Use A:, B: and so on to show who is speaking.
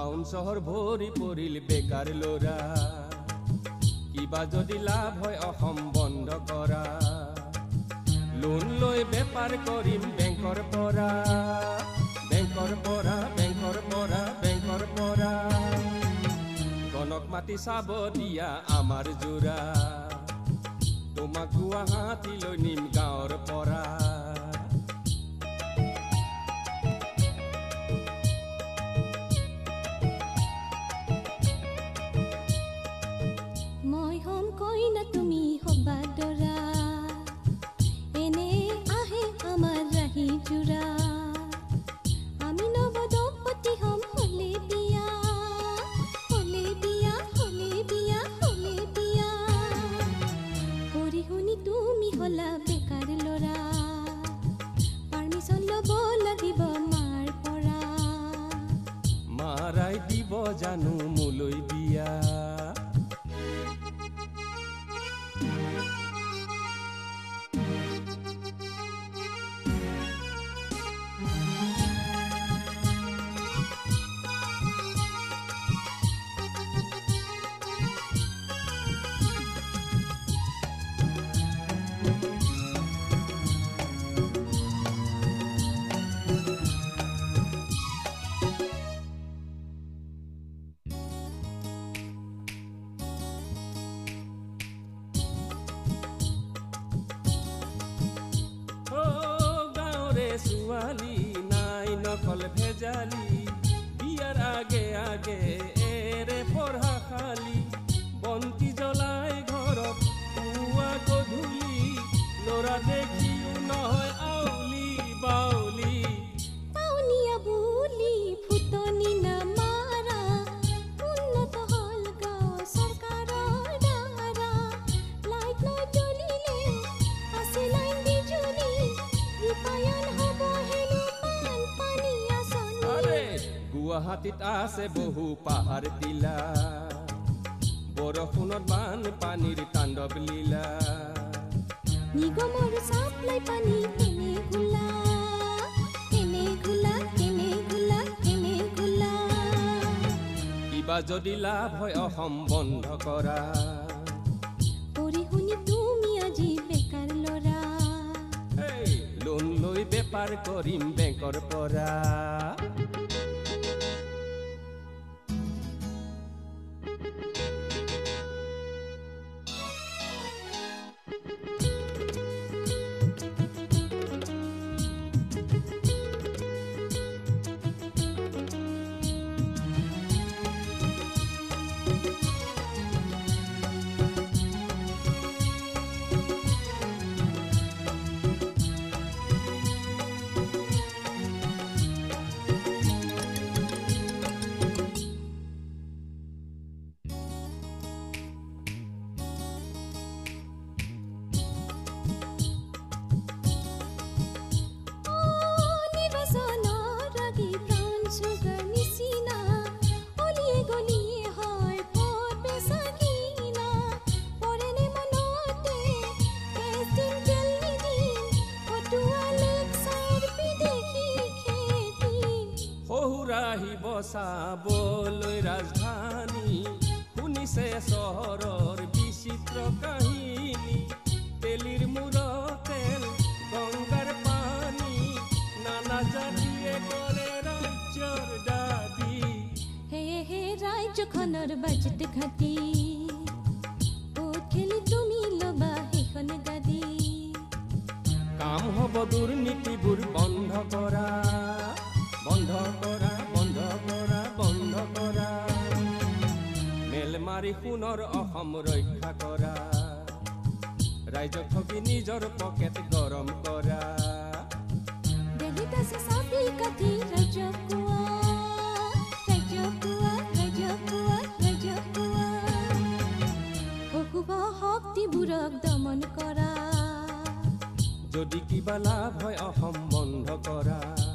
A: town চহৰ ভৰি পৰিল বেকাৰ ল'ৰা কিবা যদি লাভ হয় অসম বন্ধ কৰা লোন লৈ বেপাৰ কৰিম বেংকৰ পৰা গণক মাতি চাব দিয়া আমাৰ জোৰা তোমাক গুৱাহাটীলৈ নিম গাঁৱৰ পৰা
B: মই হম কইনা তুমি হবা দৰা এনে আহে আমাৰ ৰাহি জোৰা আমি নৱদম্পতি হম হলে বিয়া পঢ়ি শুনি তুমি হলা বেকাৰ ল'ৰা পাৰ্মিশ্যন ল'ব লাগিব মাৰ পৰা
A: মাৰাই দিব জানো মোলৈ বিয়া ছোৱালী নাই নকল ভেজালি বিয়াৰ আগে আগে এৰে পঢ়া খালি বন্তি জ্বলাই ঘৰত পুৱা গধূলি ল'ৰা দেখিও নহয় আউলি বাউলি
B: পাউনিয়া বুলি ফুটনি নামাৰা উন্নত হল গাঁও চৰকাৰৰ দ্বাৰা লাইট নজ্বলিলে আছে লাইন বিজুলী ৰূপায়ণ হ'ব হেনো বানপানী আঁচনি
A: গুৱাহাটীত আছে বহু পাহাৰ টিলা বৰষুণত বানপানীৰ তাণ্ডৱ লীলা
B: নিগমৰ চাপ্লাই পানী কেনে ঘোলা
A: কিবা যদি লাভ হয় অসম বন্ধ কৰা
B: পঢ়ি শুনি তুমি আজি বেকাৰ ল'ৰা
A: লোন লৈ বেপাৰ কৰিম বেংকৰ পৰা আহিব চাবলৈ ৰাজধানী শুনিছে চহৰৰ বিচিত্ৰ কাহিনী তেলিৰ মূৰতে গংগাৰ পানী নানা জাতিয়ে কৰে ৰাজ্যৰ দাবী
B: হে ৰাজ্যখনৰ বাজেট ঘাটি ক'ত খেলি তুমি ল'বা সেইখন গাদী
A: কাম হ'ব দুৰ্নীতিবোৰ বন্ধ কৰা মেল মাৰি সোণৰ অসম ৰক্ষা কৰা ৰাইজক ঠগি নিজৰ পকেট গৰম কৰা
B: দেখিত আছে চাবি কাঠি ৰাজকুৱা অশুভ শক্তিবোৰক দমন কৰা
A: যদি কিবা লাভ হয় অসম বন্ধ কৰা